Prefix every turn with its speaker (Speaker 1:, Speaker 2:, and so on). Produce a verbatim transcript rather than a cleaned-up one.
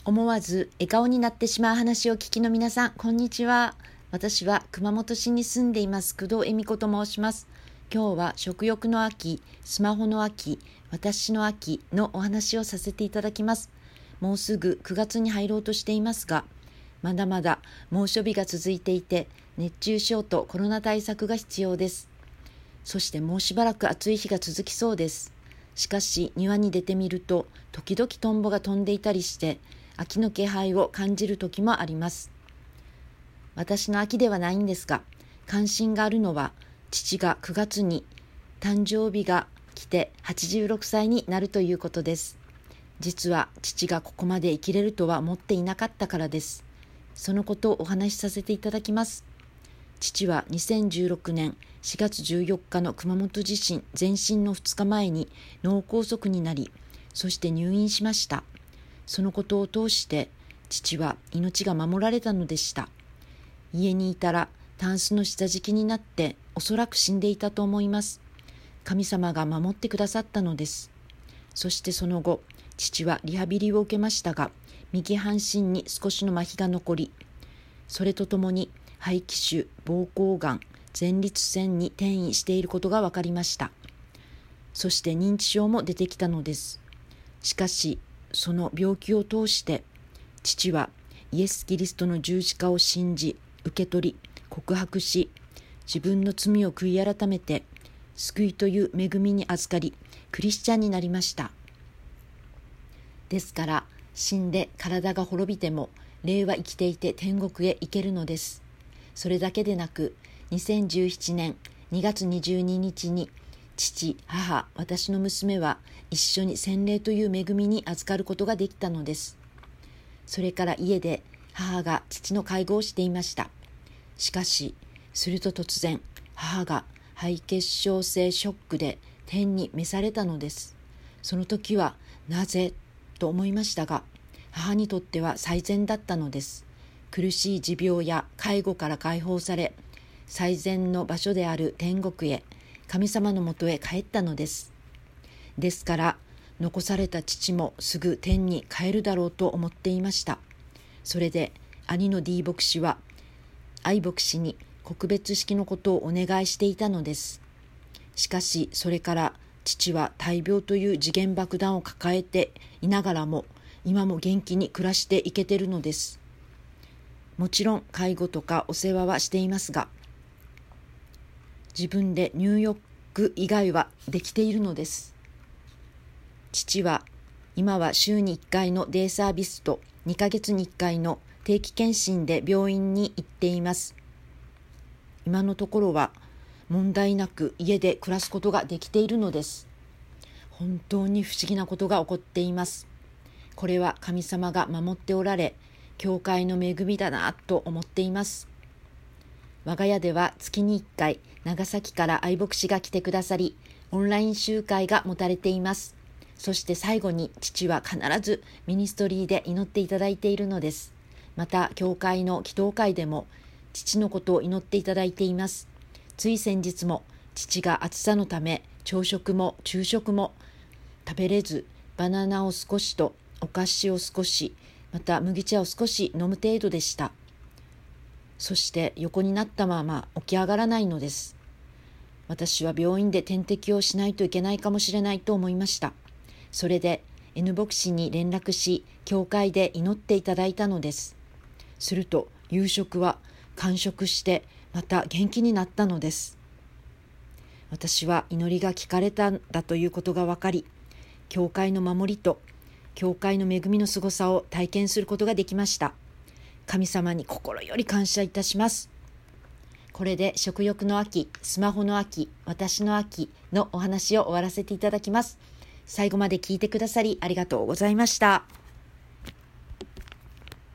Speaker 1: 思わず笑顔になってしまう話を聞きの皆さん、こんにちは。私は熊本市に住んでいます工藤恵美子と申します。今日は食欲の秋、スマホの秋、私の秋のお話をさせていただきます。もうすぐくがつに入ろうとしていますが、まだまだ猛暑日が続いていて、熱中症とコロナ対策が必要です。そしてもうしばらく暑い日が続きそうです。しかし庭に出てみると、時々トンボが飛んでいたりして、秋の気配を感じる時もあります。私の秋ではないんですが、関心があるのは、父がくがつに誕生日が来てはちじゅうろくさいになるということです。実は父がここまで生きれるとは思っていなかったからです。そのことをお話しさせていただきます。父はにせんじゅうろくねんしがつじゅうよっかの熊本地震前震のふつかまえに脳梗塞になり、そして入院しました。そのことを通して父は命が守られたのでした。家にいたらタンスの下敷きになっておそらく死んでいたと思います。神様が守ってくださったのです。そしてその後、父はリハビリを受けましたが、右半身に少しの麻痺が残り、それとともに肺気腫、膀胱がん、前立腺に転移していることが分かりました。そして認知症も出てきたのです。しかし、その病気を通して父はイエス・キリストの十字架を信じ、受け取り、告白し、自分の罪を悔い改めて救いという恵みに預かり、クリスチャンになりました。ですから死んで体が滅びても霊は生きていて天国へ行けるのです。それだけでなく、にせんじゅうななねんにがつにじゅうににちに父、母、私の娘は一緒に洗礼という恵みに預かることができたのです。それから家で母が父の介護をしていました。しかし、すると突然、母が肺血症性ショックで天に召されたのです。その時はなぜと思いましたが、母にとっては最善だったのです。苦しい持病や介護から解放され、最善の場所である天国へ、神様のもとへ帰ったのです。ですから残された父もすぐ天に帰るだろうと思っていました。それで兄の D 牧師は愛牧師に告別式のことをお願いしていたのです。しかしそれから父は大病という時限爆弾を抱えていながらも今も元気に暮らしていけてるのです。もちろん介護とかお世話はしていますが、自分で入浴以外はできているのです。父は今は週にいっかいのデイサービスとにかげつにいっかいの定期検診で病院に行っています。今のところは問題なく家で暮らすことができているのです。本当に不思議なことが起こっています。これは神様が守っておられ、教会の恵みだなと思っています。我が家では月にいっかい長崎から愛牧師が来てくださり、オンライン集会が持たれています。そして最後に父は必ずミニストリーで祈っていただいているのです。また教会の祈祷会でも父のことを祈っていただいています。つい先日も父が暑さのため朝食も昼食も食べれず、バナナを少しとお菓子を少し、また麦茶を少し飲む程度でした。そして横になったまま起き上がらないのです。私は病院で点滴をしないといけないかもしれないと思いました。それで N 牧師に連絡し、教会で祈っていただいたのです。すると夕食は完食してまた元気になったのです。私は祈りが聞かれたんだということが分かり、教会の守りと教会の恵みのすごさを体験することができました。神様に心より感謝いたします。これで食欲の秋、スマホの秋、私の秋のお話を終わらせていただきます。最後まで聞いてくださりありがとうございました。